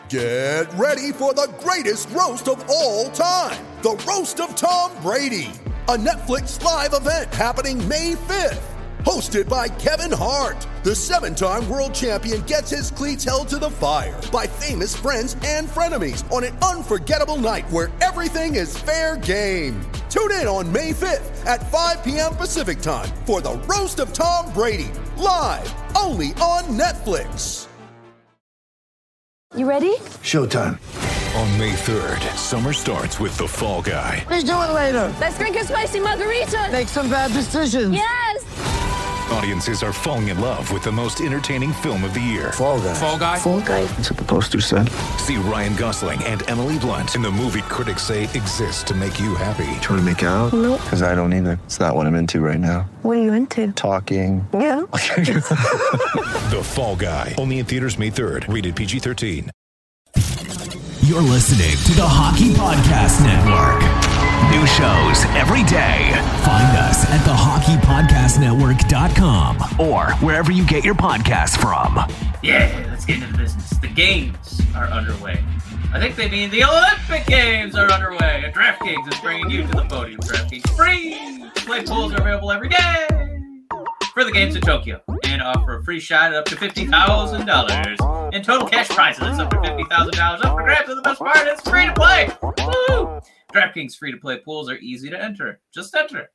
Get ready for the greatest roast of all time, the Roast of Tom Brady, a Netflix live event happening May 5th. Hosted by Kevin Hart, the 7-time world champion gets his cleats held to the fire by famous friends and frenemies on an unforgettable night where everything is fair game. Tune in on May 5th at 5 p.m. Pacific time for the Roast of Tom Brady, live only on Netflix. You ready? Showtime. On May 3rd, summer starts with The Fall Guy. Let's do it later. Let's drink a spicy margarita. Make some bad decisions. Yes! Audiences are falling in love with the most entertaining film of the year. Fall Guy. Fall Guy? Fall Guy. That's what the poster said. See Ryan Gosling and Emily Blunt in the movie critics say exists to make you happy. Trying to make it out? Nope. Because I don't either. It's not what I'm into right now. What are you into? Talking. Yeah. The Fall Guy. Only in theaters May 3rd. Rated PG-13. You're listening to the Hockey Podcast Network. New shows every day. Find us at thehockeypodcastnetwork.com or wherever you get your podcasts from. Yeah, let's get into the business. The games are underway. I think they mean the Olympic Games are underway. And DraftKings is bringing you to the podium. DraftKings free play pools are available every day for the games in Tokyo and offer a free shot at up to $50,000 in total cash prizes. That's up to $50,000 up for grabs. And the best part is free to play. Woo! DraftKings free-to-play pools are easy to enter. Just enter.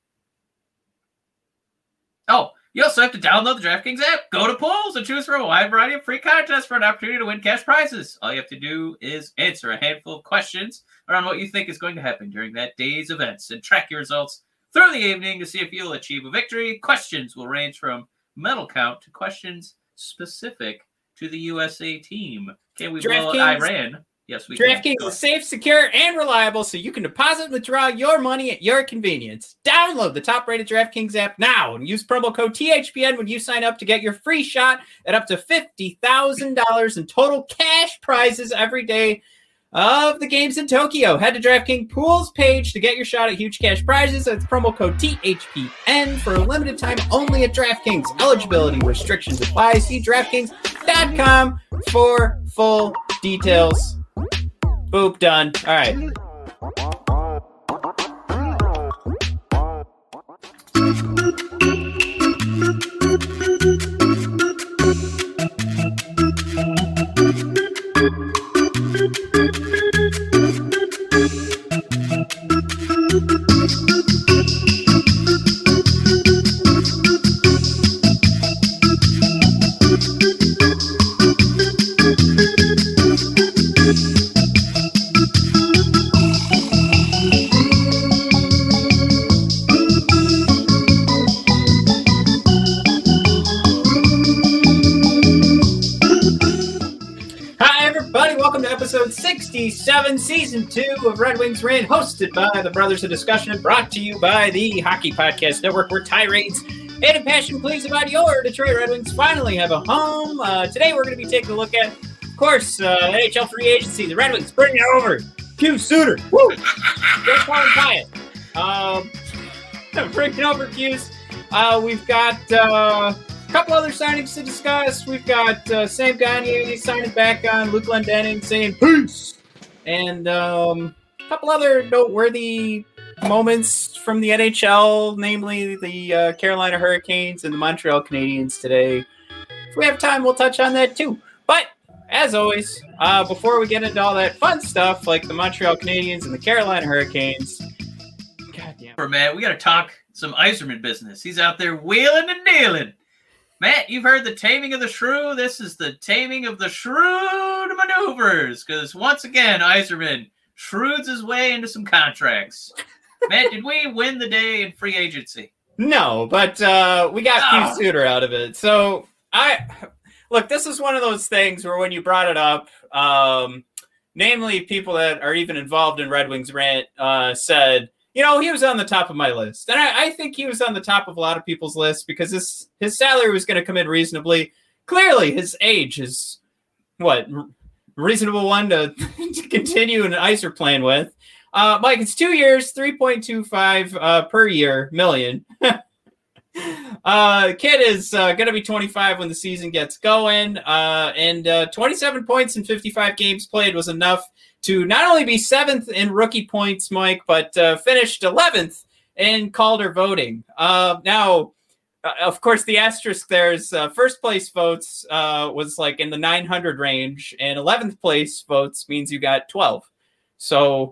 Oh, you also have to download the DraftKings app, go to pools, and choose from a wide variety of free contests for an opportunity to win cash prizes. All you have to do is answer a handful of questions around what you think is going to happen during that day's events and track your results through the evening to see if you'll achieve a victory. Questions will range from medal count to questions specific to the USA team. Can we blow Iran? Yes, we can. DraftKings is safe, secure, and reliable, so you can deposit and withdraw your money at your convenience. Download the top-rated DraftKings app now and use promo code THPN when you sign up to get your free shot at up to $50,000 in total cash prizes every day of the games in Tokyo. Head to DraftKings Pools page to get your shot at huge cash prizes. That's promo code THPN for a limited time only at DraftKings. Eligibility restrictions apply. See DraftKings.com for full details. Boop, done. All right. Episode 67, Season 2 of Red Wings Rant, hosted by the Brothers of Discussion, brought to you by the Hockey Podcast Network, where tirades and passion please about your Detroit Red Wings finally have a home. Today we're going to be taking a look at, of course, NHL free agency. The Red Wings bring it over. Pius Suter. Woo! Don't call him quiet. Bringing over Pius. We've got a couple other signings to discuss. We've got Sam Gagner signing back on Luke Glendening saying peace. And a couple other noteworthy moments from the NHL, namely the Carolina Hurricanes and the Montreal Canadiens today. If we have time, we'll touch on that too. But as always, before we get into all that fun stuff like the Montreal Canadiens and the Carolina Hurricanes, goddamn, Matt, we got to talk some Yzerman business. He's out there wheeling and dealing. Matt, you've heard the taming of the shrew. This is the taming of the shrewd maneuvers, because once again, Yzerman shrewds his way into some contracts. Matt, did we win the day in free agency? No, but we got Pius Suter out of it. So look, this is one of those things where when you brought it up, namely people that are even involved in Red Wings Rant said, you know, he was on the top of my list. And I think he was on the top of a lot of people's list because his salary was going to come in reasonably. Clearly, his age is, reasonable one to continue an Yzer plan with. Mike, it's 2 years, 3.25 per year, million. Kid is going to be 25 when the season gets going, and 27 points in 55 games played was enough to not only be 7th in rookie points, Mike, but finished 11th in Calder voting. Now, of course, the asterisk there's first place votes was like in the 900 range, and 11th place votes means you got 12. So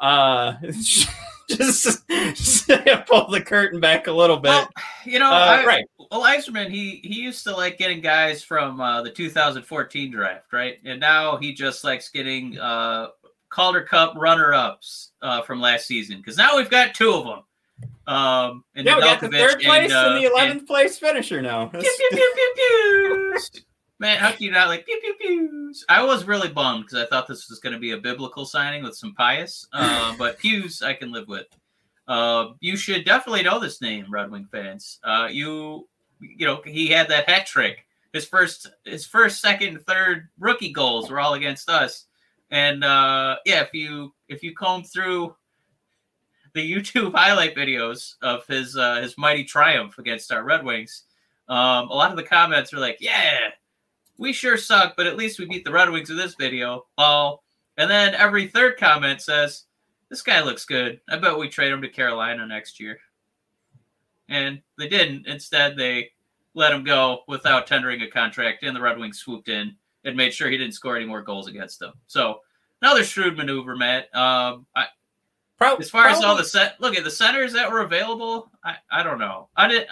just pull the curtain back a little bit. Well, you know, right. Well, Eiserman, he used to like getting guys from the 2014 draft, right? And now he just likes getting Calder Cup runner-ups from last season, because now we've got 2 of them. We got the 3rd place and the 11th place finisher now. Pew, pew, pew, pew, pew. Man, how can you not like pew, pew, pews? I was really bummed because I thought this was going to be a biblical signing with some pious, but pews I can live with. You should definitely know this name, Red Wing fans. You know, he had that hat trick. His first, second, third rookie goals were all against us. And if you comb through the YouTube highlight videos of his mighty triumph against our Red Wings, a lot of the comments are like, "Yeah, we sure suck, but at least we beat the Red Wings with this video." Oh, and then every third comment says, "This guy looks good. I bet we trade him to Carolina next year." And they didn't. Instead, they let him go without tendering a contract, and the Red Wings swooped in and made sure he didn't score any more goals against them. So another shrewd maneuver, Matt. As far as all the look at the centers that were available, I don't know.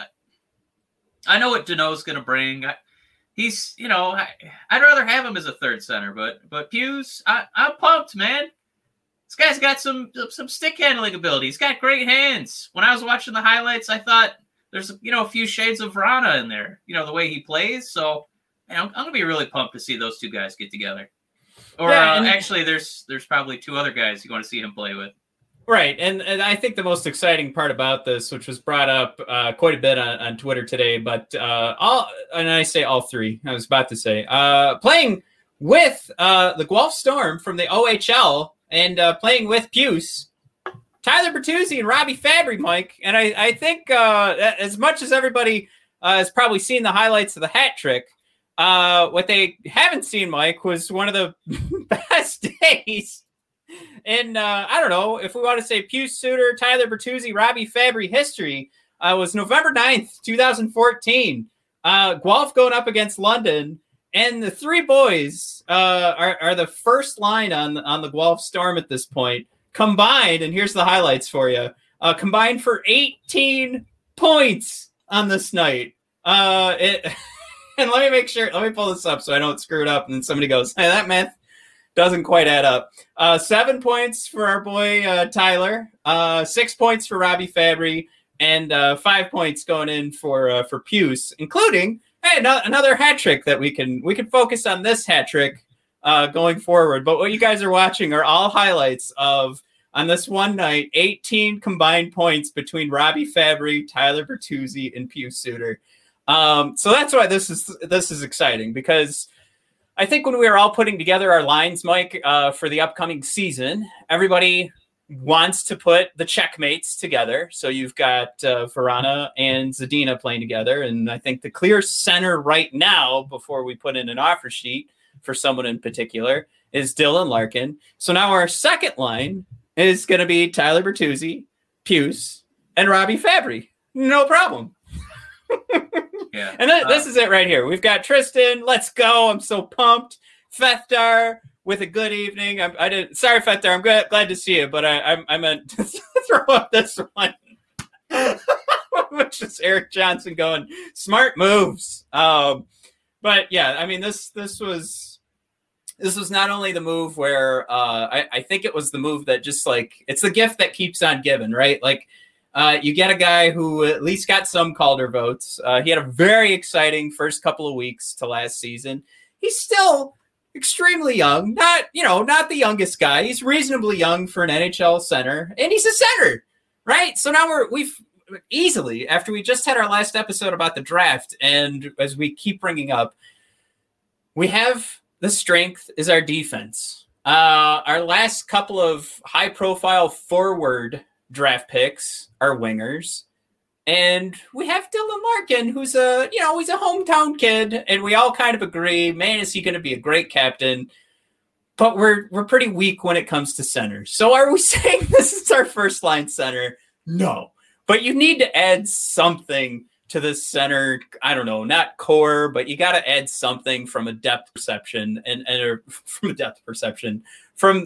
I know what Deneau's going to bring. He's, you know, I'd rather have him as a third center, but Hughes, I'm pumped, man. This guy's got some stick handling ability. He's got great hands. When I was watching the highlights, I thought there's, you know, a few shades of Vrana in there, you know, the way he plays. So I'm going to be really pumped to see those 2 guys get together. Or actually, there's probably 2 other guys you want to see him play with. Right, and I think the most exciting part about this, which was brought up quite a bit on Twitter today, but I say all 3, I was about to say, playing with the Guelph Storm from the OHL and playing with Puce, Tyler Bertuzzi and Robbie Fabry, Mike. And I think as much as everybody has probably seen the highlights of the hat trick, what they haven't seen, Mike, was one of the best days. And I don't know if we want to say Puce Suter, Tyler Bertuzzi, Robbie Fabry history was November 9th, 2014. Guelph going up against London, and the 3 boys are the first line on the Guelph Storm at this point. Combined, and here's the highlights for you, combined for 18 points on this night. And let me pull this up so I don't screw it up, and then somebody goes, "Hey, that math doesn't quite add up." 7 points for our boy Tyler, 6 points for Robbie Fabry, and 5 points going in for Puce, including another hat trick that we can focus on this hat trick going forward. But what you guys are watching are all highlights of, on this one night, 18 combined points between Robbie Fabry, Tyler Bertuzzi, and Puce Suter. So that's why this is exciting, because I think when we were all putting together our lines, Mike, for the upcoming season, everybody wants to put the checkmates together. So you've got Vrana and Zadina playing together. And I think the clear center right now, before we put in an offer sheet for someone in particular, is Dylan Larkin. So now our second line is going to be Tyler Bertuzzi, Puce, and Robbie Fabry. No problem. Yeah. And this is it right here. We've got Tristan. Let's go. I'm so pumped. Fethar with a good evening. Sorry, Fethar. I'm glad to see you, but I meant to throw up this one. Which is Eric Johnson going, smart moves. But yeah, I mean, this was not only the move where I think it was the move that just like, it's the gift that keeps on giving, right? Like, you get a guy who at least got some Calder votes. He had a very exciting first couple of weeks to last season. He's still extremely young, not the youngest guy. He's reasonably young for an NHL center, and he's a center, right? So now we've easily, after we just had our last episode about the draft, and as we keep bringing up, we have the strength is our defense. Our last couple of high-profile forward draft picks are wingers, And we have Dylan Larkin, who's he's a hometown kid, and we all kind of agree, man, is he going to be a great captain? But we're pretty weak when it comes to centers. So are we saying this is our first line center? No. But you need to add something to this center. I don't know, not core, but you got to add something from a depth perception from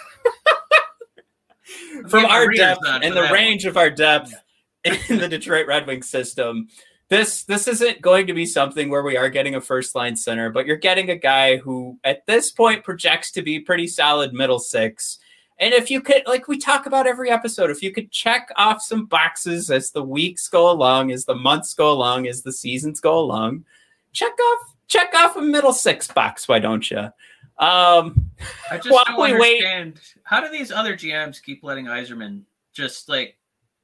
our depth and the range of our depth in the Detroit Red Wings system. This isn't going to be something where we are getting a first line center, but you're getting a guy who at this point projects to be pretty solid middle six. And if you could, like we talk about every episode, if you could check off some boxes as the weeks go along, as the months go along, as the seasons go along, check off a middle six box. Why don't you? I just don't understand. How do these other GMs keep letting Yzerman just like,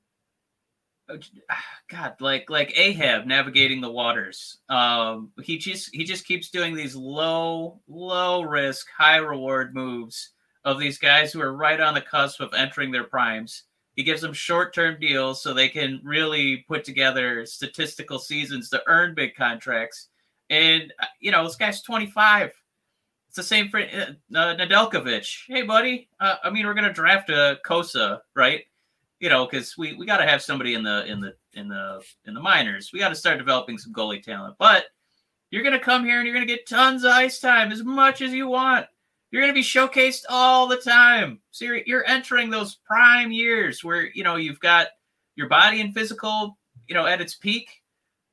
God, like Ahab navigating the waters? He just keeps doing these low risk, high reward moves of these guys who are right on the cusp of entering their primes. He gives them short-term deals so they can really put together statistical seasons to earn big contracts. And, this guy's 25. It's the same for Nedeljkovic. Hey, buddy, we're going to draft a Kosa, right? Because we got to have somebody in the minors. We got to start developing some goalie talent. But you're going to come here and you're going to get tons of ice time, as much as you want. You're going to be showcased all the time. So you're entering those prime years where, you've got your body and physical, at its peak.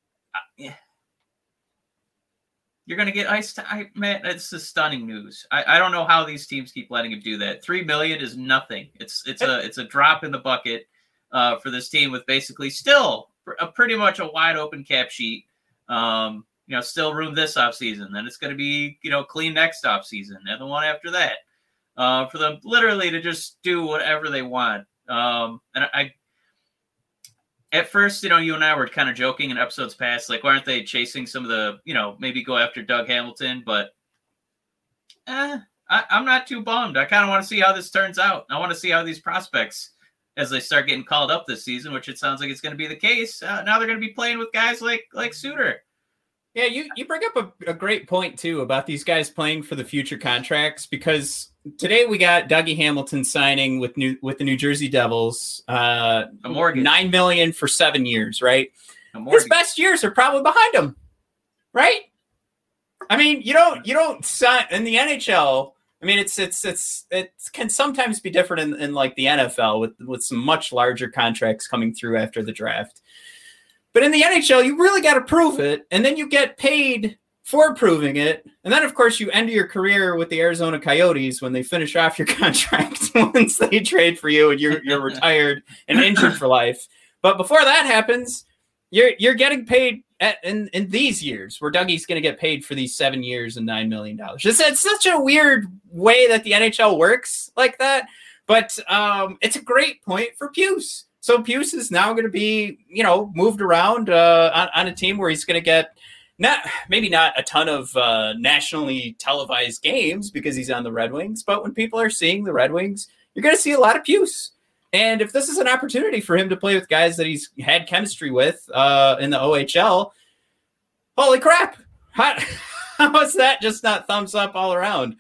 You're going to get ice time. Man, it's the stunning news. I don't know how these teams keep letting him do that. $3 million is nothing. It's a drop in the bucket for this team with basically still pretty much a wide open cap sheet. Still room this offseason. Then it's going to be, clean next offseason and the one after that. For them literally to just do whatever they want. At first, you and I were kind of joking in episodes past, like, why aren't they chasing some of the, maybe go after Doug Hamilton? But I'm not too bummed. I kind of want to see how this turns out. I want to see how these prospects, as they start getting called up this season, which it sounds like it's going to be the case, now they're going to be playing with guys like Suter. Yeah, you bring up a great point, too, about these guys playing for the future contracts, because today we got Dougie Hamilton signing with the New Jersey Devils, a mortgage. $9 million for 7 years, right? His best years are probably behind him, right? You don't sign in the NHL. It can sometimes be different in like the NFL with some much larger contracts coming through after the draft. But in the NHL, you really got to prove it, and then you get paid for proving it. And then, of course, you end your career with the Arizona Coyotes when they finish off your contract once they trade for you and you're retired and injured for life. But before that happens, you're getting paid in these years where Dougie's going to get paid for these 7 years and $9 million. It's such a weird way that the NHL works like that. But it's a great point for Puce. So Puce is now going to be, moved around on a team where he's going to get maybe not a ton of nationally televised games because he's on the Red Wings, but when people are seeing the Red Wings, you're going to see a lot of Puce. And if this is an opportunity for him to play with guys that he's had chemistry with in the OHL, holy crap. How is that just not thumbs up all around?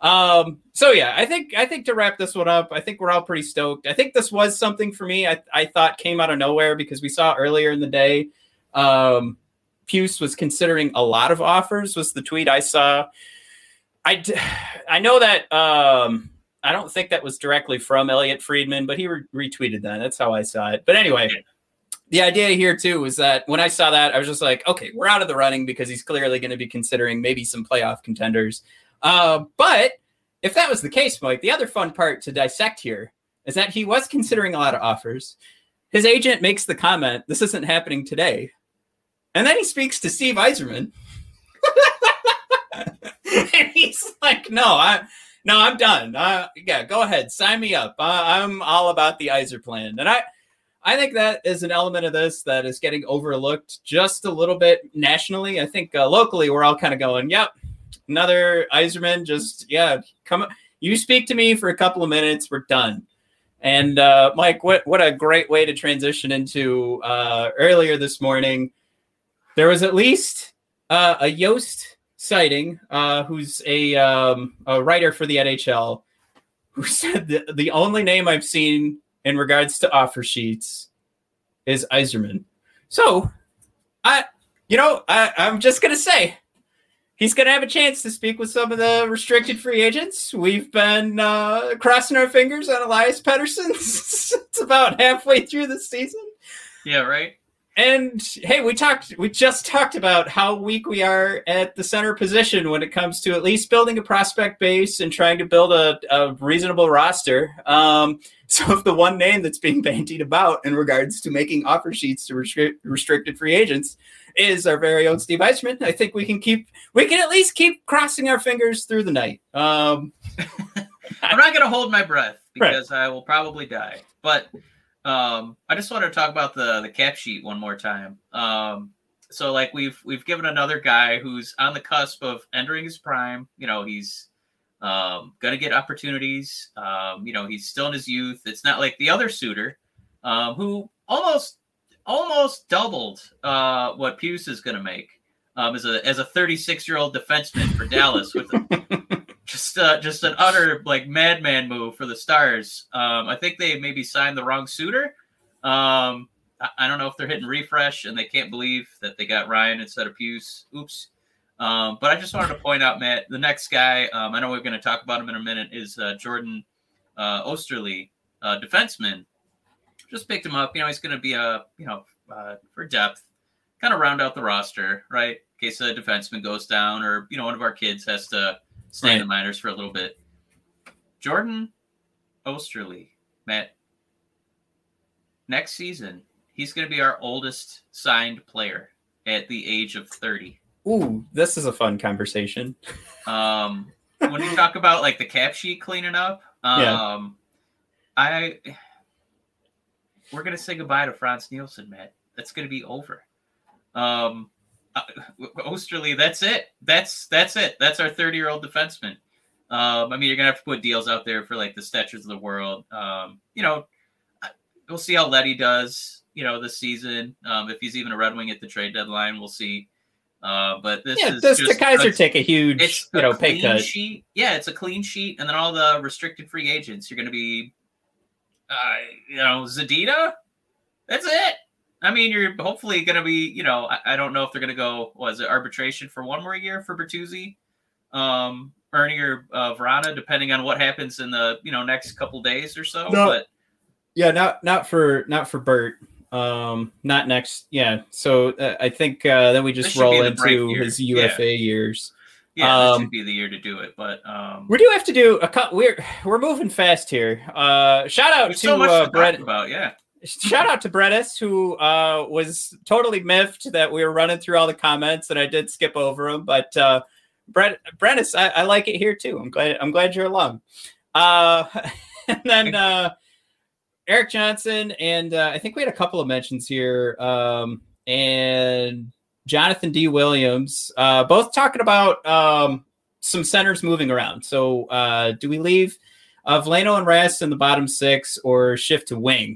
I think to wrap this one up, I think we're all pretty stoked. I think this was something for me I thought came out of nowhere because we saw earlier in the day Puce was considering a lot of offers was the tweet I saw. I know that I don't think that was directly from Elliot Friedman, but he retweeted that. That's how I saw it. But anyway, the idea here too was that when I saw that, I was just like, okay, we're out of the running because he's clearly going to be considering maybe some playoff contenders. But if that was the case, Mike, the other fun part to dissect here is that he was considering a lot of offers. His agent makes the comment, this isn't happening today. And then he speaks to Steve Yzerman. And he's like, no, I'm done. Yeah, go ahead. Sign me up. I'm all about the Yzer plan. And I think that is an element of this that is getting overlooked just a little bit nationally. I think locally we're all kind of going, yep, another Yzerman, come. You speak to me for a couple of minutes, we're done. And Mike, what a great way to transition into earlier this morning. There was at least a Yost sighting, who's a writer for the NHL, who said that the only name I've seen in regards to offer sheets is Yzerman. So, I'm just going to say, he's going to have a chance to speak with some of the restricted free agents. We've been crossing our fingers on Elias Pettersson. It's about halfway through the season. Yeah, right. And hey, we just talked about how weak we are at the center position when it comes to at least building a prospect base and trying to build a reasonable roster. So if the one name that's being bandied about in regards to making offer sheets to restricted free agents is our very own Steve Yzerman, I think we can at least keep crossing our fingers through the night. I'm not going to hold my breath because I will probably die. But I just want to talk about the cap sheet one more time. So like we've given another guy who's on the cusp of entering his prime. He's going to get opportunities. He's still in his youth. It's not like the other Suter, who almost doubled what Puce is going to make as a 36-year-old defenseman for Dallas with just an utter like madman move for the Stars. I think they maybe signed the wrong Suter. I don't know if they're hitting refresh and they can't believe that they got Ryan instead of Puce. Oops. But I just wanted to point out, Matt, the next guy, I know we're going to talk about him in a minute, is Jordan Oesterle, defenseman. Just picked him up. He's going to be for depth, kind of round out the roster, right? In case a defenseman goes down or, one of our kids has to stay in the minors for a little bit. Jordan Oesterle, Matt, next season, he's going to be our oldest signed player at the age of 30. Ooh, this is a fun conversation. When you talk about like the cap sheet cleaning up, we're going to say goodbye to Frans Nielsen, Matt. That's going to be over. Oesterle, that's it. That's it. That's our 30-year-old defenseman. You're going to have to put deals out there for like the Stetchers of the world. We'll see how Letty does, this season. If he's even a Red Wing at the trade deadline, we'll see. But this is does just the Kaiser take a huge, pay cut? Sheet. Yeah, it's a clean sheet, and then all the restricted free agents. You're going to be, Zadina. That's it. You're hopefully going to be, I don't know if they're going to go. Was it arbitration for one more year for Bertuzzi, Ernie or Vrana, depending on what happens in the next couple days or so. No. But yeah, not for Bert. Not next. Yeah. So I think then we just roll into his UFA years. Yeah, this should be the year to do it. But we do have to do a cut. We're moving fast here. Shout out to Brett. Shout out to Brettis, who was totally miffed that we were running through all the comments, and I did skip over them. But Brettis, I like it here too. I'm glad you're along. And then Eric Johnson, and I think we had a couple of mentions here, and Jonathan D. Williams, both talking about some centers moving around. So do we leave Veleno and Rast in the bottom six or shift to wing?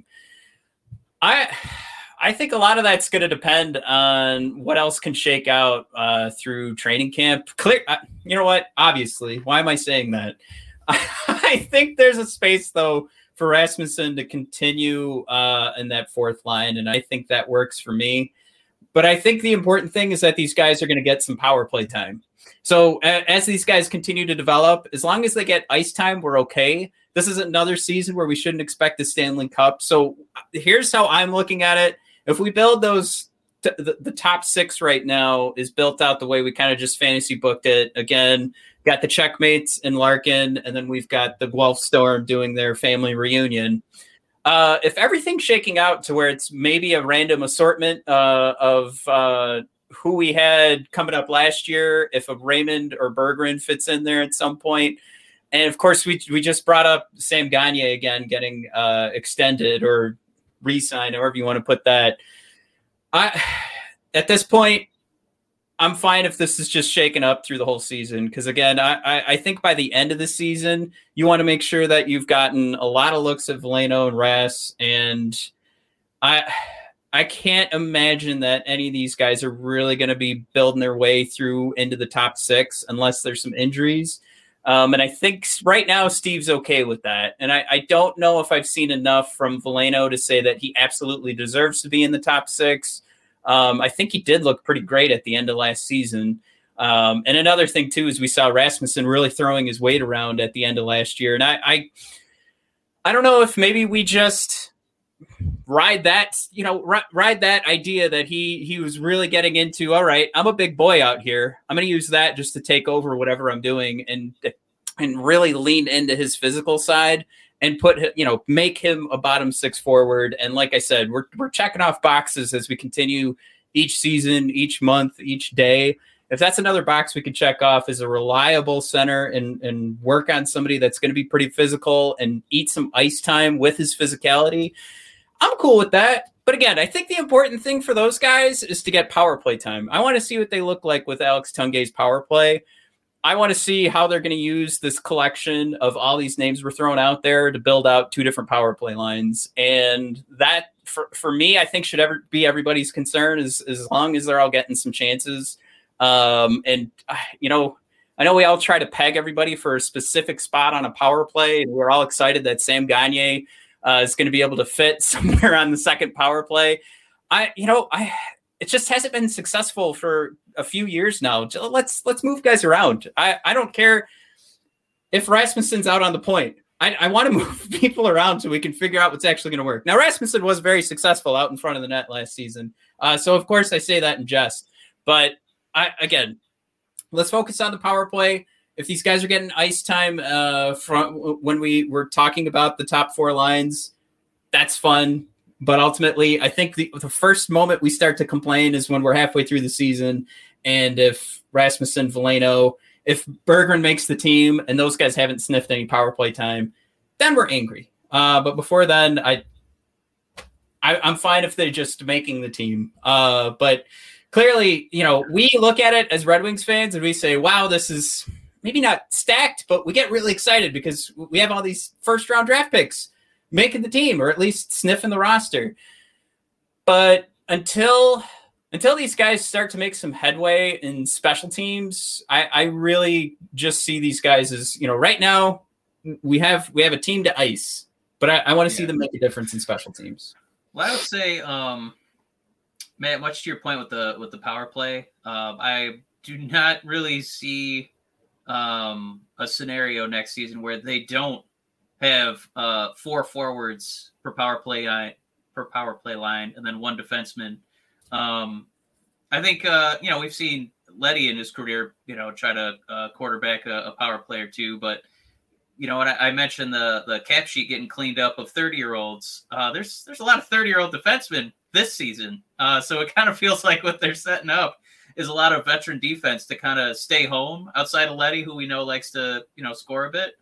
I think a lot of that's going to depend on what else can shake out through training camp. You know what? Obviously, why am I saying that? I think there's a space, though, for Rasmussen to continue in that fourth line, and I think that works for me. But I think the important thing is that these guys are going to get some power play time. So as these guys continue to develop, as long as they get ice time, we're okay. This is another season where we shouldn't expect the Stanley Cup. So here's how I'm looking at it. If we build those, the top six right now is built out the way we kind of just fantasy booked it. Again, got the checkmates in Larkin, and then we've got the Guelph Storm doing their family reunion. If everything's shaking out to where it's maybe a random assortment of who we had coming up last year, if a Raymond or Berggren fits in there at some point. And of course, we just brought up Sam Gagner again, getting extended or re-signed, however you want to put that. At this point, I'm fine if this is just shaken up through the whole season. Because again, I think by the end of the season, you want to make sure that you've gotten a lot of looks at Veleno and Rass. And I can't imagine that any of these guys are really going to be building their way through into the top 6 unless there's some injuries. And I think right now Steve's okay with that. And I don't know if I've seen enough from Veleno to say that he absolutely deserves to be in the top 6. I think he did look pretty great at the end of last season. And another thing, too, is we saw Rasmussen really throwing his weight around at the end of last year. And I don't know if maybe we just ride that idea that he was really getting into, all right, I'm a big boy out here. I'm going to use that just to take over whatever I'm doing and really lean into his physical side and make him a bottom 6 forward. And like I said, we're checking off boxes as we continue each season, each month, each day. If that's another box we can check off as a reliable center and work on somebody that's going to be pretty physical and eat some ice time with his physicality, I'm cool with that. But again, I think the important thing for those guys is to get power play time. I want to see what they look like with Alex Tungay's power play. I want to see how they're going to use this collection of all these names we're throwing out there to build out 2 different power play lines. And that, for me, I think should ever be everybody's concern as long as they're all getting some chances. I know we all try to peg everybody for a specific spot on a power play, and we're all excited that Sam Gagner is going to be able to fit somewhere on the second power play. It just hasn't been successful for a few years now. Let's move guys around. I don't care if Rasmussen's out on the point. I want to move people around so we can figure out what's actually going to work. Now, Rasmussen was very successful out in front of the net last season. So of course I say that in jest, but again, let's focus on the power play. If these guys are getting ice time from when we were talking about the top 4 lines, that's fun. But ultimately, I think the first moment we start to complain is when we're halfway through the season. And if Rasmussen, Veleno, if Berggren makes the team and those guys haven't sniffed any power play time, then we're angry. But before then, I'm fine if they're just making the team. But clearly, we look at it as Red Wings fans and we say, wow, this is maybe not stacked, but we get really excited because we have all these first-round draft picks making the team, or at least sniffing the roster. But until these guys start to make some headway in special teams, I really just see these guys as, right now we have a team to ice, but I want to see them make a difference in special teams. Well, I would say, Matt, much to your point with the power play, I do not really see a scenario next season where they don't have 4 forwards per power play line, and then 1 defenseman. I think we've seen Leddy in his career, try to quarterback a power play or 2, but when I mentioned the cap sheet getting cleaned up of 30-year-olds, there's a lot of 30-year-old defensemen this season, so it kind of feels like what they're setting up is a lot of veteran defense to kind of stay home outside of Leddy, who we know likes to score a bit.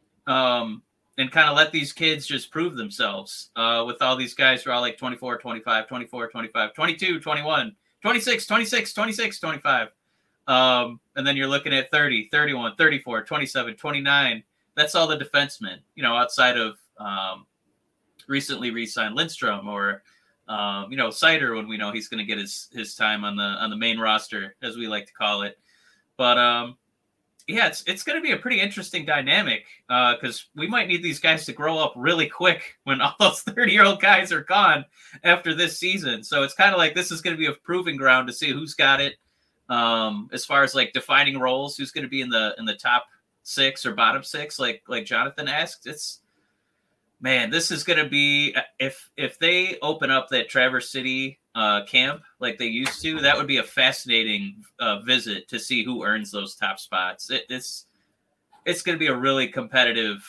And kind of let these kids just prove themselves with all these guys who are all like 24, 25, 24, 25, 22, 21, 26, 26, 26, 25. And then you're looking at 30, 31, 34, 27, 29. That's all the defensemen, outside of recently re-signed Lindstrom or, Seider, when we know he's going to get his time on the main roster, as we like to call it. But, it's going to be a pretty interesting dynamic because we might need these guys to grow up really quick when all those 30-year-old guys are gone after this season. So it's kind of like this is going to be a proving ground to see who's got it as far as like defining roles, who's going to be in the top 6 or bottom 6, like Jonathan asked. This is going to be if they open up that Traverse City camp like they used to, that would be a fascinating visit to see who earns those top spots. It's going to be a really competitive,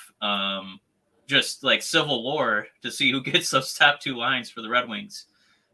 just like civil war to see who gets those top 2 lines for the Red Wings.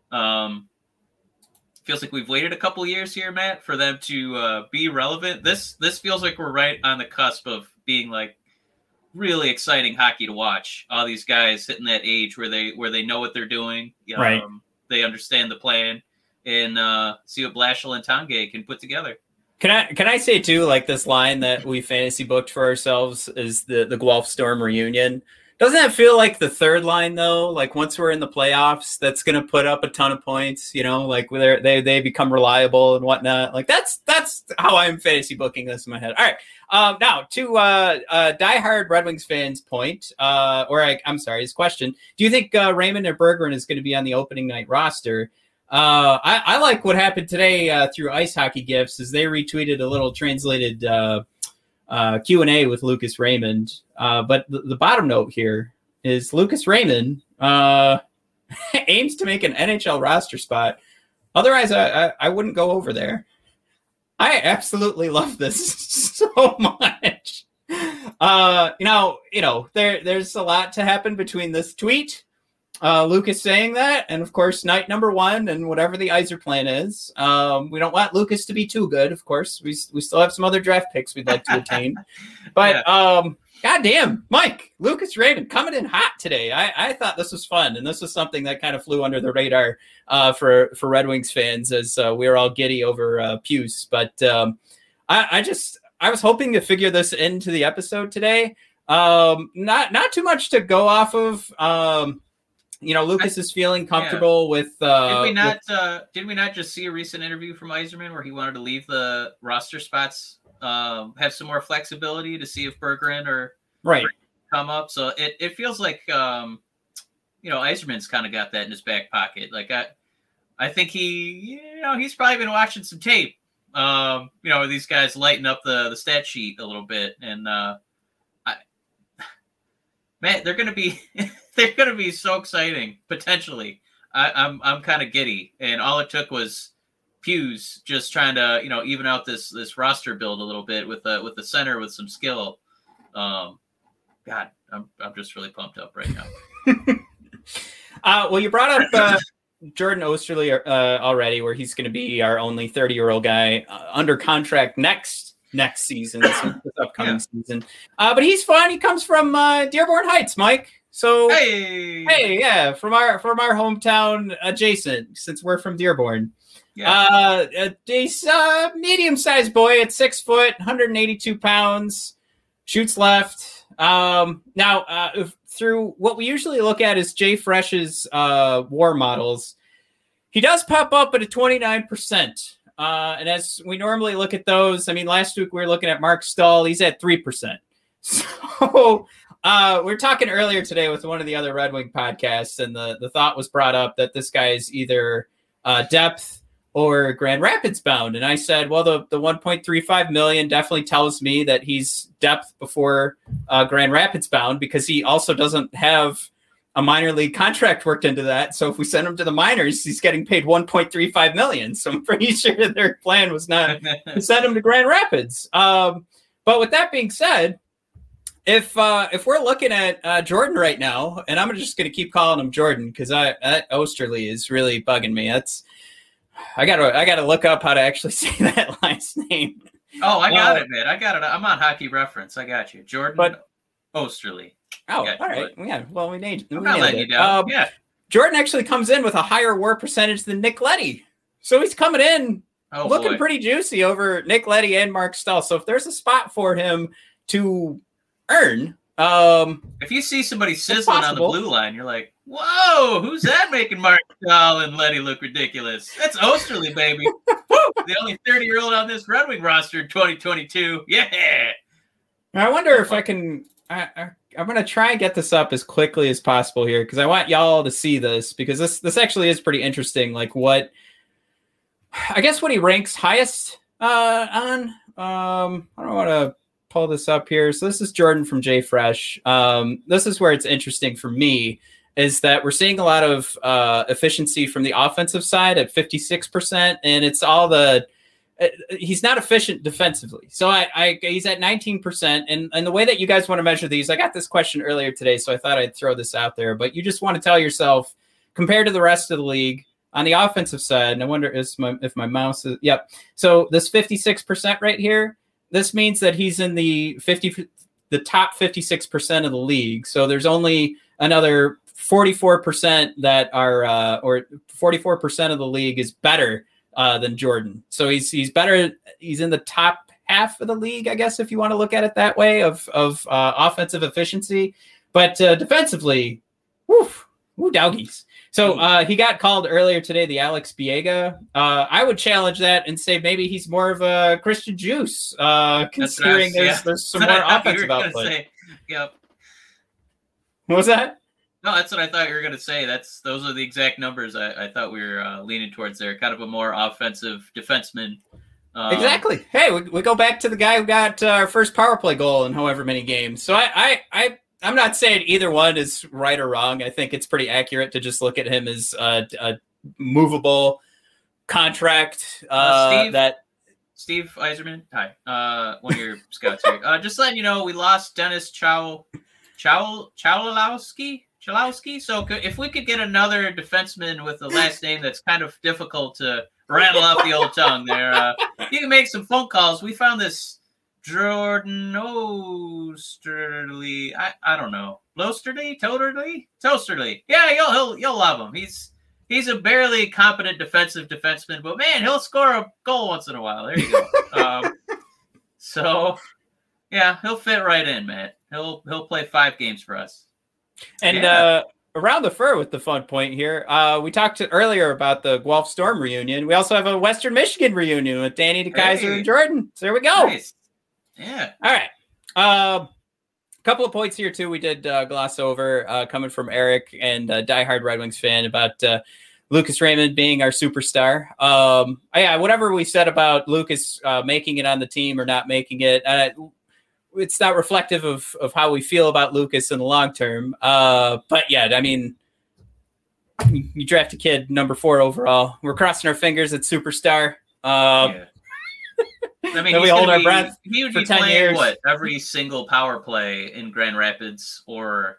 Feels like we've waited a couple years here, Matt, for them to be relevant. This feels like we're right on the cusp of being like really exciting hockey to watch. All these guys hitting that age where they know what they're doing. Right. They understand the plan. and see what Blashill and Tongay can put together. Can I say too, like this line that we fantasy booked for ourselves is the Guelph Storm reunion. Doesn't that feel like the third line though? Like once we're in the playoffs, that's going to put up a ton of points. You know, like they become reliable and whatnot. Like that's how I'm fantasy booking this in my head. All right, now to diehard Red Wings fans' point, his question: do you think Raymond or Berggren is going to be on the opening night roster? I like what happened today through Ice Hockey Gifts, is they retweeted a little translated Q&A with Lucas Raymond. But the bottom note here is Lucas Raymond aims to make an NHL roster spot. Otherwise, I wouldn't go over there. I absolutely love this so much. There's a lot to happen between this tweet, Lucas saying that, and of course night number 1 and whatever the Yzer plan is. We don't want Lucas to be too good, of course. We still have some other draft picks we'd like to attain. But goddamn, Mike, Lucas Raymond coming in hot today. I thought this was fun, and this was something that kind of flew under the radar for Red Wings fans as we were all giddy over Puce. But I was hoping to figure this into the episode today. Not too much to go off of. Lucas is feeling comfortable with. Did we not just see a recent interview from Yzerman where he wanted to leave the roster spots, have some more flexibility to see if Berggren or come up? So it feels like Yzerman's kind of got that in his back pocket. Like I think he's probably been watching some tape. These guys lighten up the stat sheet a little bit, and man, they're gonna be they're gonna be so exciting potentially. I'm kind of giddy, and all it took was Puce just trying to even out this roster build a little bit with the center with some skill. God, I'm just really pumped up right now. Well, you brought up Jordan Oesterle already, where he's going to be our only 30-year-old guy under contract next season, this upcoming season. But he's fun. He comes from Dearborn Heights, Mike. So hey, from our hometown adjacent, since we're from Dearborn. He's a medium-sized boy at 6 foot, 182 pounds, shoots left. Through what we usually look at is Jay Fresh's WAR models, he does pop up at a 29%. And as we normally look at those, I mean, last week we were looking at Mark Stahl. He's at 3%. So we were talking earlier today with one of the other Red Wing podcasts, and the thought was brought up that this guy is either depth or Grand Rapids bound. And I said, well, the 1.35 million definitely tells me that he's depth before Grand Rapids bound, because he also doesn't have a minor league contract worked into that. So if we send him to the minors, he's getting paid 1.35 million. So I'm pretty sure their plan was not to send him to Grand Rapids. But with that being said, if we're looking at Jordan right now, and I'm just going to keep calling him Jordan because that Oesterle is really bugging me. I gotta look up how to actually say that last name. Oh, I got it, man. I got it. I'm on Hockey Reference. I got you, Jordan Oesterle. Oh, all right. Yeah. Well, we named it. I'm not letting you down. Jordan actually comes in with a higher WAR percentage than Nick Leddy, so he's coming in looking pretty juicy over Nick Leddy and Mark Stahl. So if there's a spot for him to earn, if you see somebody sizzling on the blue line, you're like, whoa, who's that making Mark Stahl and Leddy look ridiculous? That's Oesterle, baby. The only 30-year-old on this Red Wing roster in 2022. Yeah. I wonder if I can. I'm going to try and get this up as quickly as possible here, because I want y'all to see this, because this actually is pretty interesting. Like what he ranks highest on. I don't want to pull this up here. So this is Jordan from Jay Fresh. This is where it's interesting for me, is that we're seeing a lot of efficiency from the offensive side at 56%, and it's all he's not efficient defensively. So he's at 19%, and the way that you guys want to measure these, I got this question earlier today, so I thought I'd throw this out there, but you just want to tell yourself, compared to the rest of the league, on the offensive side, and I wonder if my mouse is, yep. So this 56% right here, this means that he's in the top 56% of the league. So there's only another 44% that are, or 44% of the league is better than Jordan. So he's better. He's in the top half of the league, I guess, if you want to look at it that way, of offensive efficiency. But defensively, woo doggies. So he got called earlier today, the Alex Biega. I would challenge that and say maybe he's more of a Christian Juice, considering there's some more offensive output. Yep. What was that? No, that's what I thought you were going to say. Those are the exact numbers I thought we were leaning towards there. Kind of a more offensive defenseman. Exactly. Hey, we go back to the guy who got our first power play goal in however many games. So I'm not saying either one is right or wrong. I think it's pretty accurate to just look at him as a movable contract. Steve Eiserman, hi, one of your scouts here. Just letting you know, we lost Dennis Chalowski. So if we could get another defenseman with a last name that's kind of difficult to rattle off the old tongue there, you can make some phone calls. We found this Jordan Osterley. I don't know. Toasterly. Yeah, you'll love him. He's a barely competent defenseman, but man, he'll score a goal once in a while. There you go. So yeah, he'll fit right in, Matt. He'll play 5 games for us. And around the fur with the fun point here, we talked earlier about the Guelph Storm reunion. We also have a Western Michigan reunion with Danny DeKaiser and Jordan. So there we go. Nice. Yeah. All right. A couple of points here, too, we did gloss over, coming from Eric and diehard Red Wings fan, about Lucas Raymond being our superstar. Whatever we said about Lucas making it on the team or not making it, it's not reflective of how we feel about Lucas in the long term. But yeah, I mean, you draft a kid number 4 overall. We're crossing our fingers at superstar. Yeah. I mean, we hold our breath. He would for be 10 playing years. every single power play in Grand Rapids, or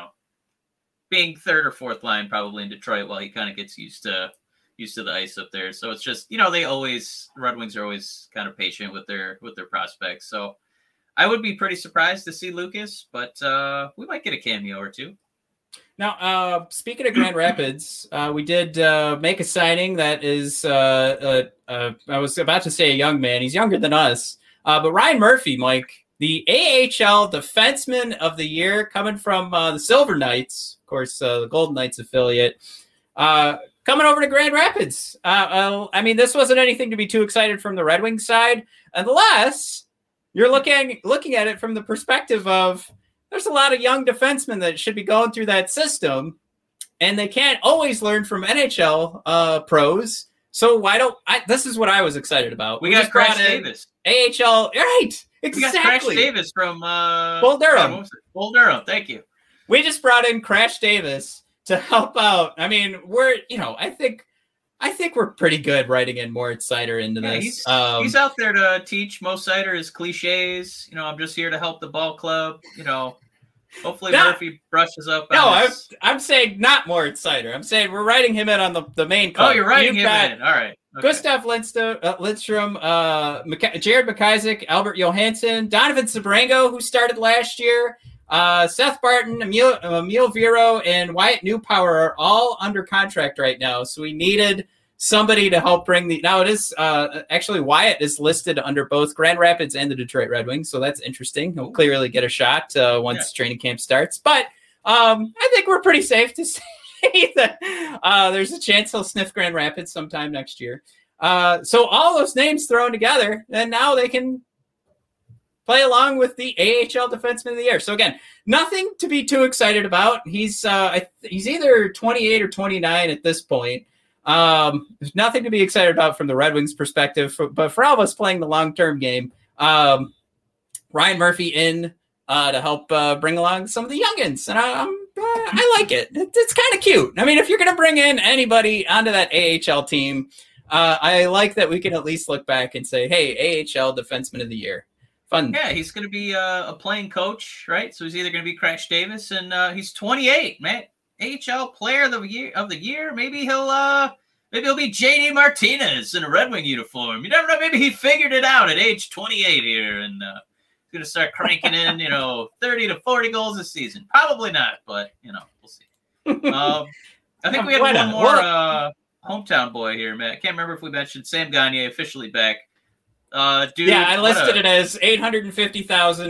being 3rd or 4th line probably in Detroit while he kind of gets used to the ice up there. So it's just Red Wings are always kind of patient with their prospects. So I would be pretty surprised to see Lucas, but we might get a cameo or two. Now, speaking of Grand Rapids, we did make a signing that is, I was about to say a young man. He's younger than us. But Ryan Murphy, Mike, the AHL Defenseman of the Year, coming from the Silver Knights, of course, the Golden Knights affiliate, coming over to Grand Rapids. I mean, this wasn't anything to be too excited from the Red Wings side, unless you're looking at it from the perspective of, there's a lot of young defensemen that should be going through that system, and they can't always learn from NHL pros. So why don't this is what I was excited about. We got Crash Davis. AHL, right? Exactly. We got Crash Davis from Bull Durham. Bull Durham. Thank you. We just brought in Crash Davis to help out. I mean, I think we're pretty good writing in Moritz Seider into this. He's out there to teach Mo Seider his cliches. I'm just here to help the ball club. Hopefully Murphy brushes up. I'm saying not Moritz Seider. I'm saying we're writing him in on the main club. Oh, you're writing him in. All right. Okay. Gustav Lindstrom, Jared McIsaac, Albert Johansson, Donovan Sabrango, who started last year, Seth Barton, Emil Vero, and Wyatt Newpower are all under contract right now. So we needed somebody to help bring now it is actually Wyatt is listed under both Grand Rapids and the Detroit Red Wings. So that's interesting. He'll clearly get a shot once training camp starts. But I think we're pretty safe to say that there's a chance he'll sniff Grand Rapids sometime next year. So all those names thrown together, and now they can play along with the AHL Defenseman of the Year. So again, nothing to be too excited about. He's either 28 or 29 at this point. There's nothing to be excited about from the Red Wings perspective, but for all of us playing the long-term game, Ryan Murphy in to help bring along some of the youngins, and I like it. It's kind of cute. I mean, if you're going to bring in anybody onto that AHL team, I like that we can at least look back and say, hey, AHL Defenseman of the Year. Fun. Yeah, he's going to be a playing coach, right? So he's either going to be Crash Davis, and he's 28, man. AHL Player of the Year. Maybe he'll be JD Martinez in a Red Wing uniform. You never know. Maybe he figured it out at age 28 here, and he's going to start cranking in, 30 to 40 goals this season. Probably not, but we'll see. I think we had one more hometown boy here, man. I can't remember if we mentioned Sam Gagne officially back. Dude, yeah, I listed it as 850,000 ?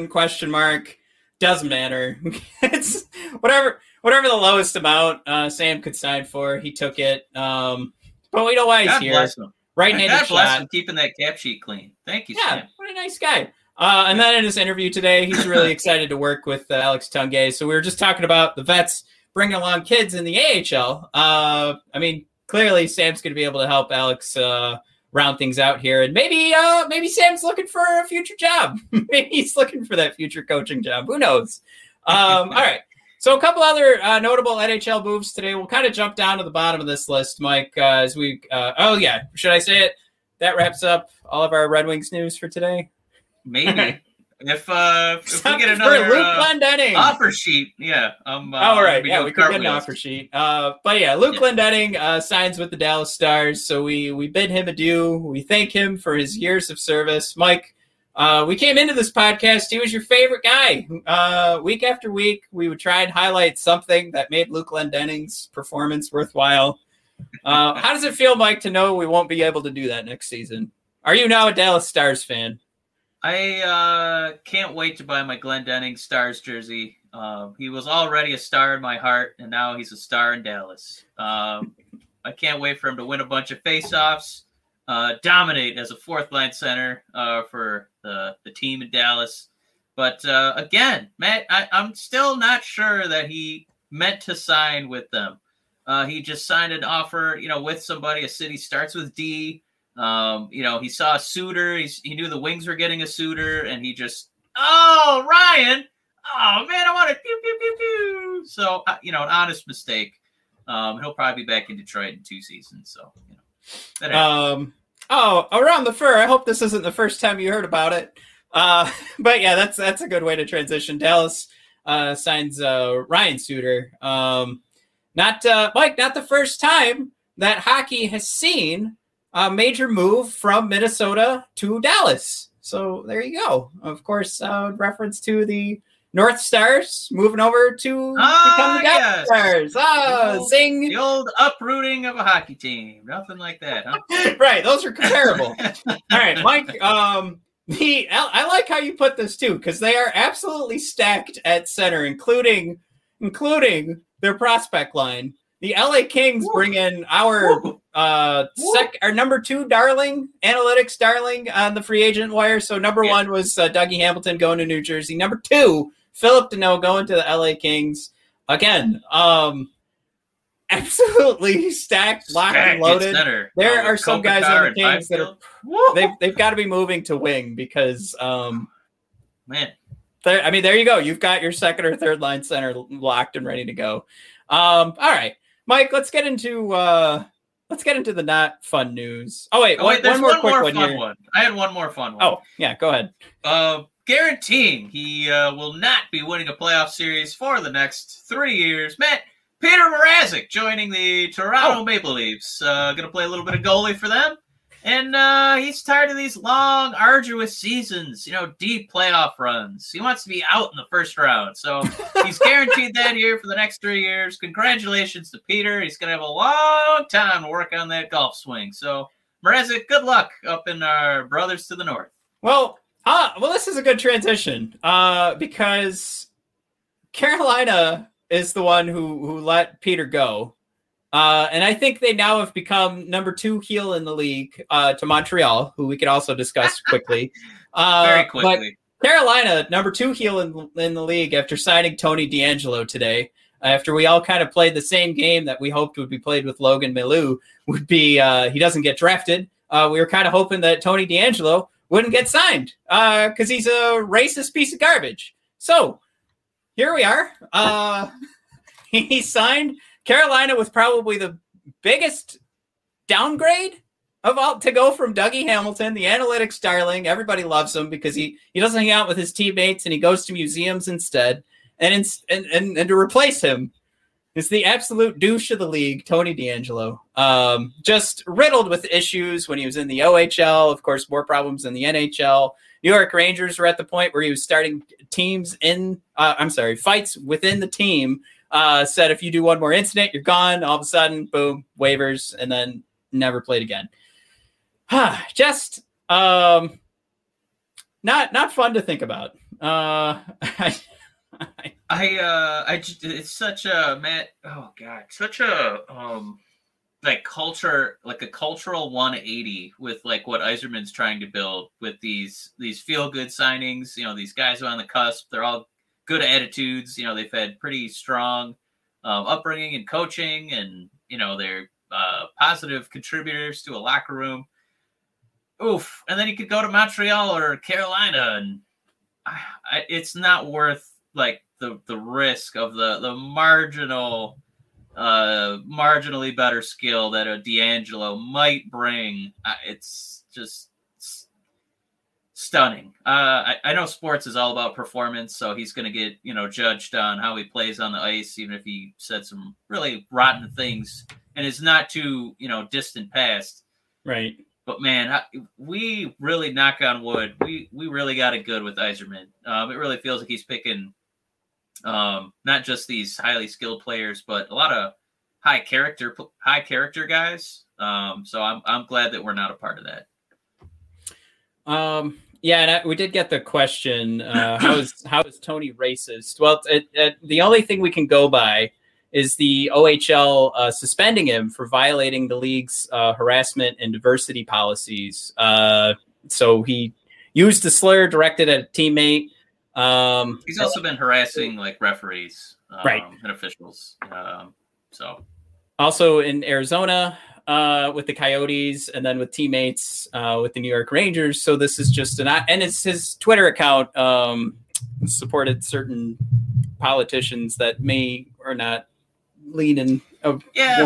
Doesn't matter. It's whatever the lowest amount Sam could sign for. He took it. But we know why he's here. Bless him. Right-handed God bless shot. him keeping that cap sheet clean. Thank you, Yeah, Sam. what a nice guy. And then in his interview today, he's really excited to work with Alex Tungay. So we were just talking about the vets bringing along kids in the AHL. I mean, clearly Sam's going to be able to help Alex round things out here. And maybe Sam's looking for a future job. Maybe he's looking for that future coaching job. Who knows? All right. So a couple other notable NHL moves today. We'll kind of jump down to the bottom of this list, Mike, as we should I say it? That wraps up all of our Red Wings news for today. Maybe. If we get another Luke Glendening offer sheet, yeah. All right, yeah, we could get an offer sheet. But yeah, Luke Glendening signs with the Dallas Stars, so we bid him adieu. We thank him for his years of service. Mike, we came into this podcast, he was your favorite guy. Week after week, we would try and highlight something that made Luke Glendening's performance worthwhile. How does it feel, Mike, to know we won't be able to do that next season? Are you now a Dallas Stars fan? I can't wait to buy my Glendening Stars jersey. He was already a star in my heart, and now he's a star in Dallas. I can't wait for him to win a bunch of faceoffs, dominate as a fourth-line center for the team in Dallas. But again, Matt, I'm still not sure that he meant to sign with them. He just signed an offer, with somebody. A city starts with D. He saw a suitor. He knew the Wings were getting a suitor, and he just, Ryan, oh man, I want to pew pew pew pew. So an honest mistake. He'll probably be back in Detroit in 2 seasons. So that happens. Around the fur. I hope this isn't the first time you heard about it. But yeah, that's a good way to transition. Dallas signs Ryan Suter. Not the first time that hockey has seen a major move from Minnesota to Dallas. So there you go. Of course, reference to the North Stars moving over to become the Dallas Stars. Zing. The old uprooting of a hockey team. Nothing like that, huh? Right. Those are comparable. All right, Mike. I like how you put this too, because they are absolutely stacked at center, including their prospect line. The LA Kings bring in our number 2 analytics darling on the free agent wire. So number 1 was Dougie Hamilton going to New Jersey. Number 2, Philip Deneau going to the LA Kings. Again, absolutely stacked, locked and loaded. There are some guys on the Kings that are they've got to be moving to wing because man. There you go. You've got your second or third line center locked and ready to go. All right, Mike, let's get into the not fun news. One more quick one. I had one more fun one. Oh, yeah, go ahead. Guaranteeing he will not be winning a playoff series for the next 3 years. Matt, Peter Mrazek joining the Toronto Maple Leafs. Going to play a little bit of goalie for them. And he's tired of these long, arduous seasons, deep playoff runs. He wants to be out in the first round. So he's guaranteed that here for the next 3 years. Congratulations to Peter. He's going to have a long time to work on that golf swing. So, Mrazek, good luck up in our brothers to the north. Well, this is a good transition because Carolina is the one who let Peter go. And I think they now have become number 2 heel in the league to Montreal, who we could also discuss quickly. Very quickly. But Carolina, number 2 heel in the league after signing Tony DeAngelo today, after we all kind of played the same game that we hoped would be played with Logan Mailloux, would be he doesn't get drafted. We were kind of hoping that Tony DeAngelo wouldn't get signed because he's a racist piece of garbage. So here we are. He signed Carolina with probably the biggest downgrade of all to go from Dougie Hamilton, the analytics darling. Everybody loves him because he doesn't hang out with his teammates and he goes to museums instead. And to replace him is the absolute douche of the league, Tony DeAngelo. Just riddled with issues when he was in the OHL. Of course, more problems in the NHL. New York Rangers were at the point where he was starting fights within the team. said if you do one more incident, you're gone. All of a sudden, boom, waivers, and then never played again. Just not fun to think about. It's such a such a like culture, like a cultural 180 with like what Yzerman's trying to build with these feel good signings. You know, these guys are on the cusp. They're all good attitudes. You know, they've had pretty strong upbringing and coaching, and you know they're positive contributors to a locker room. Oof! And then you could go to Montreal or Carolina, and it's not worth like the risk of the marginally better skill that a D'Angelo might bring. It's just stunning. I know sports is all about performance, so he's going to get, you know, judged on how he plays on the ice, even if he said some really rotten things and is not too, you know, distant past. Right. But man, we really, knock on wood, we really got it good with Yzerman. It really feels like he's picking not just these highly skilled players, but a lot of high character guys. So I'm glad that we're not a part of that. Yeah, and we did get the question: how is Tony racist? Well, the only thing we can go by is the OHL suspending him for violating the league's harassment and diversity policies. So he used a slur directed at a teammate. He's also been harassing like referees, right, and officials. So also in Arizona with the Coyotes, and then with teammates with the New York Rangers. So this is just and it's his Twitter account supported certain politicians that may or not lean in a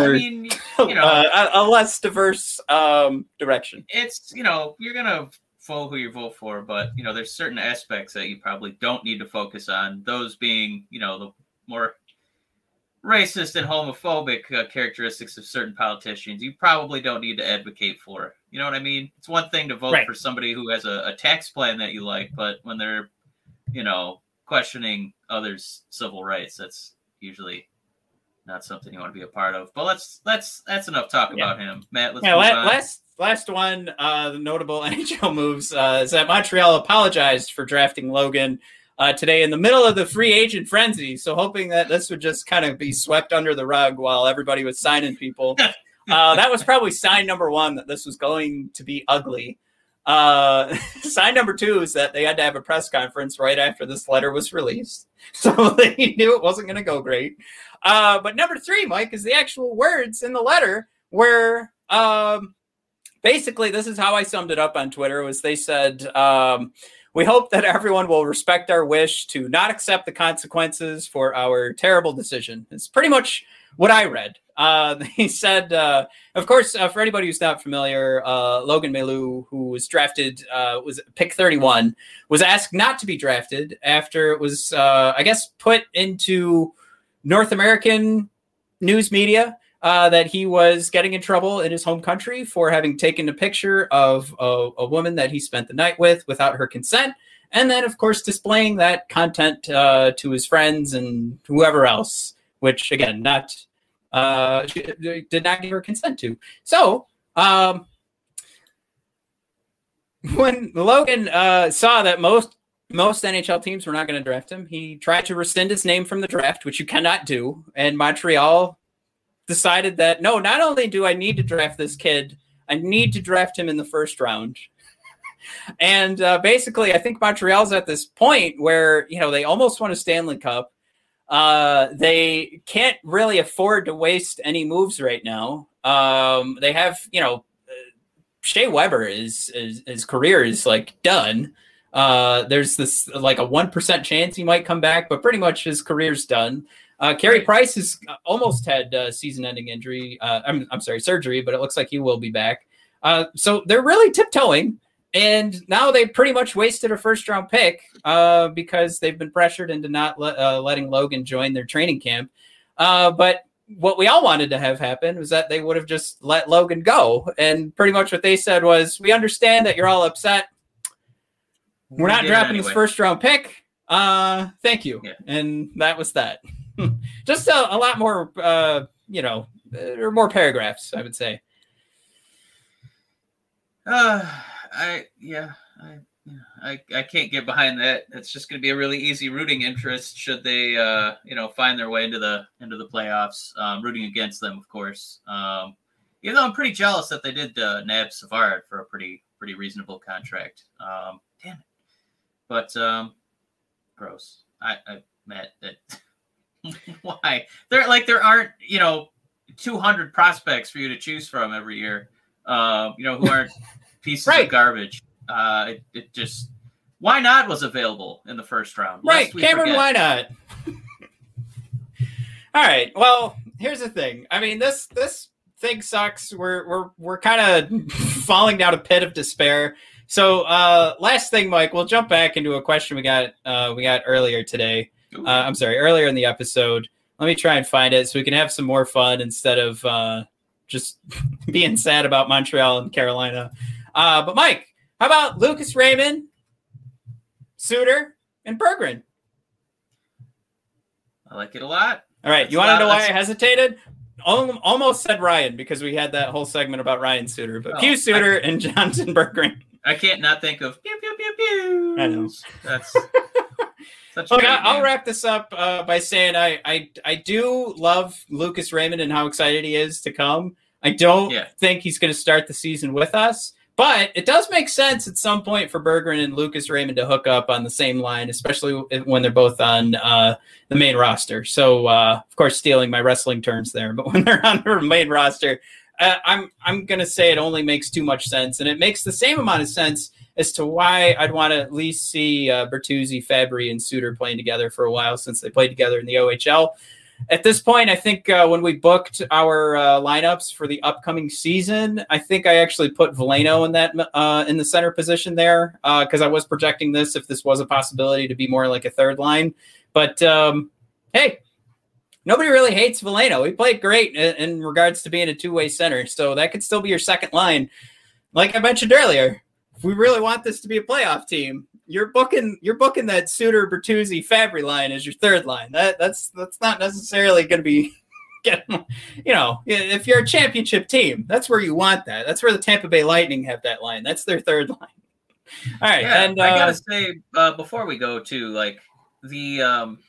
less diverse direction. It's, you know, you're gonna vote who you vote for, but you know there's certain aspects that you probably don't need to focus on. Those being, you know, the more racist and homophobic characteristics of certain politicians. You probably don't need to advocate for. You know what I mean? It's one thing to vote for somebody who has a tax plan that you like, but when they're, you know, questioning others' civil rights, that's usually not something you want to be a part of. But that's enough talk about him. Matt, let's move on. Last one, the notable NHL moves is that Montreal apologized for drafting Logan today in the middle of the free agent frenzy. So hoping that this would just kind of be swept under the rug while everybody was signing people. That was probably sign number one, that this was going to be ugly. Sign number two is that they had to have a press conference right after this letter was released. So they knew it wasn't going to go great. But number three, Mike, is the actual words in the letter where basically this is how I summed it up on Twitter, was they said, we hope that everyone will respect our wish to not accept the consequences for our terrible decision. It's pretty much what I read. They said, of course, for anybody who's not familiar, Logan Mailloux, who was drafted, was pick 31, was asked not to be drafted after it was, I guess, put into North American news media that he was getting in trouble in his home country for having taken a picture of a woman that he spent the night with without her consent. And then, of course, displaying that content to his friends and whoever else, which, again, she did not give her consent to. So when Logan saw that most NHL teams were not going to draft him, he tried to rescind his name from the draft, which you cannot do. And Montreal decided that, no, not only do I need to draft this kid, I need to draft him in the first round. And basically, I think Montreal's at this point where, you know, they almost won a Stanley Cup. They can't really afford to waste any moves right now. They have, you know, Shea Weber his career is like done. There's this like a 1% chance he might come back, but pretty much his career's done. Carey Price has almost had season-ending injury. I'm sorry, surgery, but it looks like he will be back. So they're really tiptoeing, and now they pretty much wasted a first-round pick because they've been pressured into not letting Logan join their training camp. But what we all wanted to have happen was that they would have just let Logan go, and pretty much what they said was, "We understand that you're all upset. We're not dropping his first-round pick. Thank you." Yeah. And that was that. Just a lot more, or more paragraphs, I would say. I can't get behind that. It's just going to be a really easy rooting interest should they, find their way into the playoffs. Rooting against them, of course. Even though I'm pretty jealous that they did nab Savard for a pretty reasonable contract. Damn it. But gross. Matt, that why? There aren't 200 prospects for you to choose from every year. Who aren't pieces of garbage. It just why not was available in the first round. Right, Cameron, why not? All right. Well, here's the thing. I mean, this thing sucks. We're kind of falling down a pit of despair. So last thing, Mike, we'll jump back into a question we got earlier today. Earlier in the episode. Let me try and find it so we can have some more fun instead of just being sad about Montreal and Carolina. But Mike, how about Lucas Raymond, Suter, and Berggren? I like it a lot. All right. You want to know why I hesitated? Almost said Ryan because we had that whole segment about Ryan Suter, but Pius Suter and Jonathan Berggren. I can't not think of pew, pew, pew, pew. I know. That's such Look, I'll wrap this up by saying I do love Lucas Raymond and how excited he is to come. I don't think he's going to start the season with us, but it does make sense at some point for Berggren and Lucas Raymond to hook up on the same line, especially when they're both on the main roster. So, of course, stealing my wrestling terms there, but when they're on the main roster, I'm going to say it only makes too much sense, and it makes the same amount of sense as to why I'd want to at least see Bertuzzi, Fabry, and Suter playing together for a while since they played together in the OHL. At this point, I think when we booked our lineups for the upcoming season, I think I actually put Veleno in that in the center position there because I was projecting this if this was a possibility to be more like a third line. But hey, nobody really hates Veleno. He played great in regards to being a two-way center, so that could still be your second line. Like I mentioned earlier, if we really want this to be a playoff team, you're booking that Suter, Bertuzzi, Fabry line as your third line. That's not necessarily going to be getting, if you're a championship team, that's where you want that. That's where the Tampa Bay Lightning have that line. That's their third line. All right. Yeah, and I gotta say before we go to like the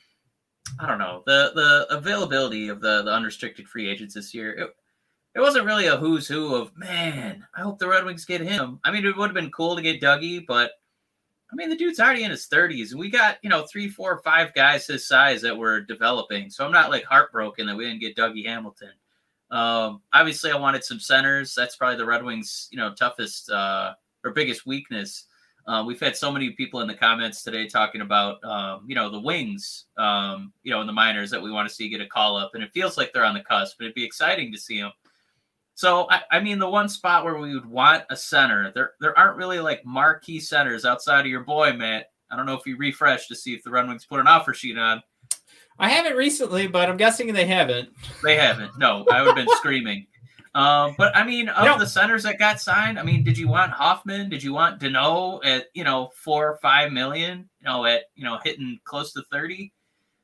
I don't know, the availability of the unrestricted free agents this year. It wasn't really a who's who of, man, I hope the Red Wings get him. I mean, it would have been cool to get Dougie, but I mean, the dude's already in his 30s, and we got, 3, 4, 5 guys his size that we're developing. So I'm not like heartbroken that we didn't get Dougie Hamilton. Obviously I wanted some centers. That's probably the Red Wings, toughest or biggest weakness. We've had so many people in the comments today talking about, the wings, in the minors that we want to see get a call up, and it feels like they're on the cusp, but it'd be exciting to see them. So, I mean, the one spot where we would want a center, there aren't really like marquee centers outside of your boy, Matt. I don't know if you refresh to see if the Red Wings put an offer sheet on. I haven't recently, but I'm guessing they haven't. They haven't. No, I would have been screaming. But I mean, of the centers that got signed, I mean, did you want Hoffman? Did you want Deneau at, 4 or 5 million, at, hitting close to 30?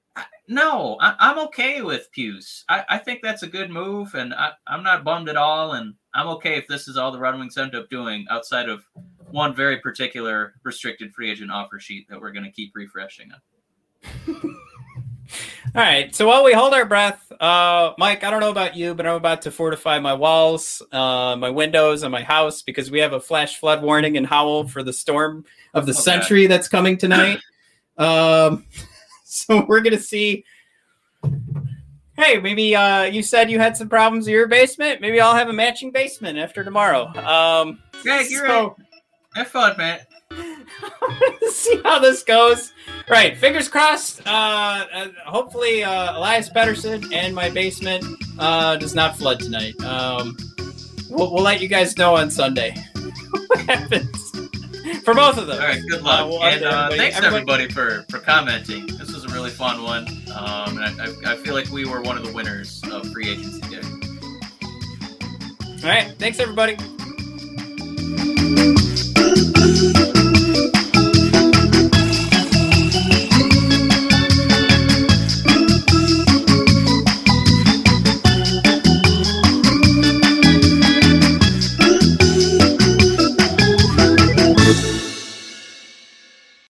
No, I'm okay with Pius. I think that's a good move, and I'm not bummed at all. And I'm okay if this is all the Red Wings end up doing outside of one very particular restricted free agent offer sheet that we're going to keep refreshing on. All right. So while we hold our breath, Mike, I don't know about you, but I'm about to fortify my walls, my windows, and my house because we have a flash flood warning in Howell for the storm of the century that's coming tonight. So we're going to see. Hey, maybe you said you had some problems in your basement. Maybe I'll have a matching basement after tomorrow. Greg, you're right. Have fun, man. See how this goes. Right, fingers crossed. Hopefully, Elias Pettersson and my basement does not flood tonight. We'll let you guys know on Sunday what happens for both of them. All right, good luck. And thanks everybody for commenting. This was a really fun one. And I feel like we were one of the winners of free agency day. All right, thanks everybody.